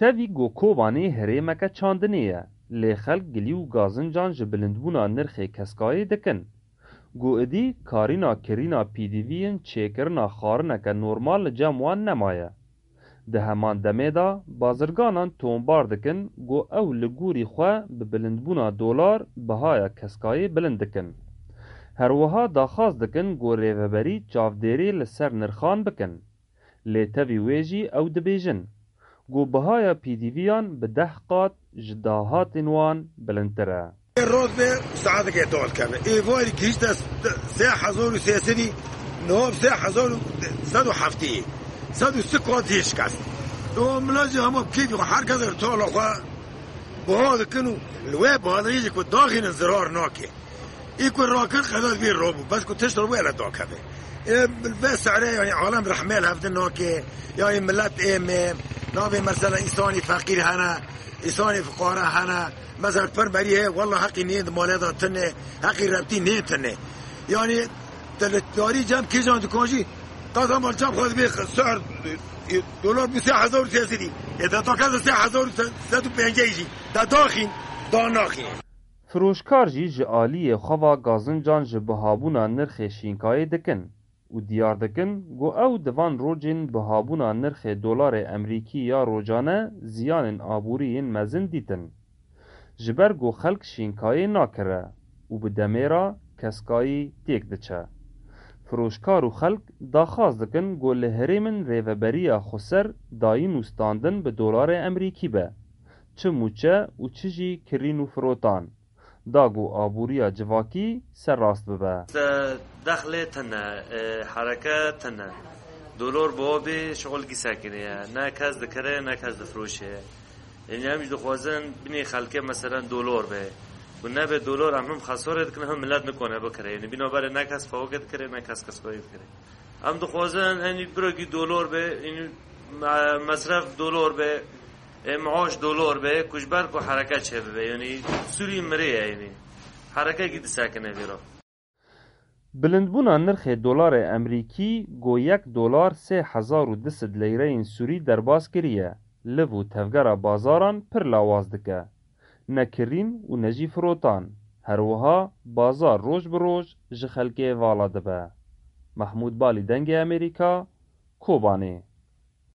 Tevî Kobanê herêmeke çandinê ye, lê xelk gilî û gazincan ji bilindbûna nirxê keskayê dikin. Idî karîna kirîna PDVyên çêkirina xwarineke normal li cem wan nemaye. Di heman demê de bazirganan tombar dikin ew li gûrî xwe bi bilindbûna dolar bihaya keskayê bilind dikin. Her wiha daxwaz dikin rêveberî çavdêrî li ser nirxan bikin. Lê tevî wê jî ew dibêjin bihaya PDVyan bi 10 qat ji dahatên wan bilindtir e. الراتبة ساعتك يطول كذا إيفاي كيشتا ساعة حزور سياسي نواب ساعة حزور سادو حفتي سادو سكوات هيش كاس لو ملاجي هم كيف حركة كذا طول أخوا بهذا كانوا الواب هذا يجي كنت داخل الزرار ناكي يكون راكن خذ بيه الروبو بس كنت تشتري ولا دوك هذا بس عليه يعني عالم رحمل هذا ناكي يعني ملات نابي مثلا إنساني فقير هنا إنساني فقراء هنا مثلا بربريه والله حقي نيد مالدا تنه حقي ربطي نيد تنه يعني تلتاري جام كيجان دكانجي قدام مال جام خذ بيه سعر دولار ب 3000 سياسي اذا تو كذا 3150 يجي دا داخل دا ناخي فروشکار jî ji aliyê xwe gazincan ji bihabûna nirxê şînkayê dikin û diyar dikin ew di van rojên bihabûna nirxê dolarê Emerîkî ya rojane ziyanên aboriyên mezin dîtin. Ji ber xelk şînkayê nakire û bi demê re keskayî têk diçe. Firoşkar û xelk daxwaz dikin li herêmên rêveberiya Xweser dayîn û standin bi dolarê Emerîkî be, çi mûçe û çi jî kirîn û firotan. Da aboriya civakî serrast bibe. Dexlê tune, hereke tune. Dolar bo bê şolgî sekiniye. Ne kes dikire, ne kes difroşe. Yani hem dixwazin binê xelkê mesela dolar be. Bu nebe dolar hem xesarê dikin hem millet nikone bikire. Yani binaber ne kes fawqê dikire, ne kes keskayê dikire. Hem dixwazin yani birokî dolar be, yani masraf dolar be, معاش دلار به کشبر کو حرکت چه به یعنی سوری مریه یعنی حرکت کی دسکنه ویرا بلندبونا نرخ دلار امریکی گو $1 3200 لیره سوری درباز کریه لو تفگرا بازاران پر لاواز دکه نکرین و نجی فروتان هر وها بازار روز بروز جخلکه والا دبه محمود بالی دنگ امریکا کوبانی